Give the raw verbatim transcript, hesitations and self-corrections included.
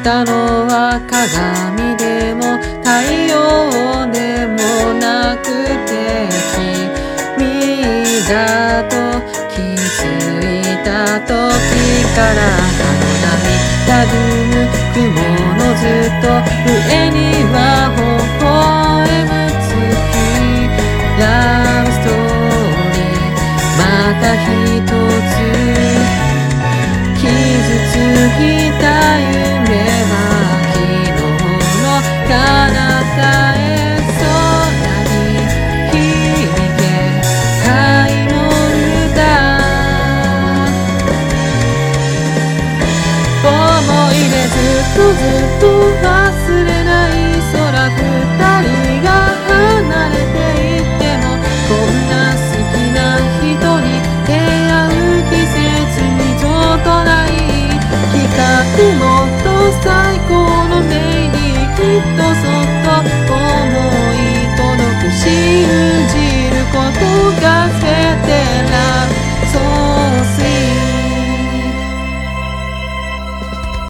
たのは鏡でも太陽でもなくて、君だと気づいた時からあの涙ぐむ雲のずっと上には微笑む月、ラブストーリーまた一つ傷ついた夢は昨日の彼方へ空に響け愛の歌、思い出ずっとずっと忘れない空、二人が離れていってもこんな好きな人に出会う季節にちょっとない光もっと最高のデイにきっとそっと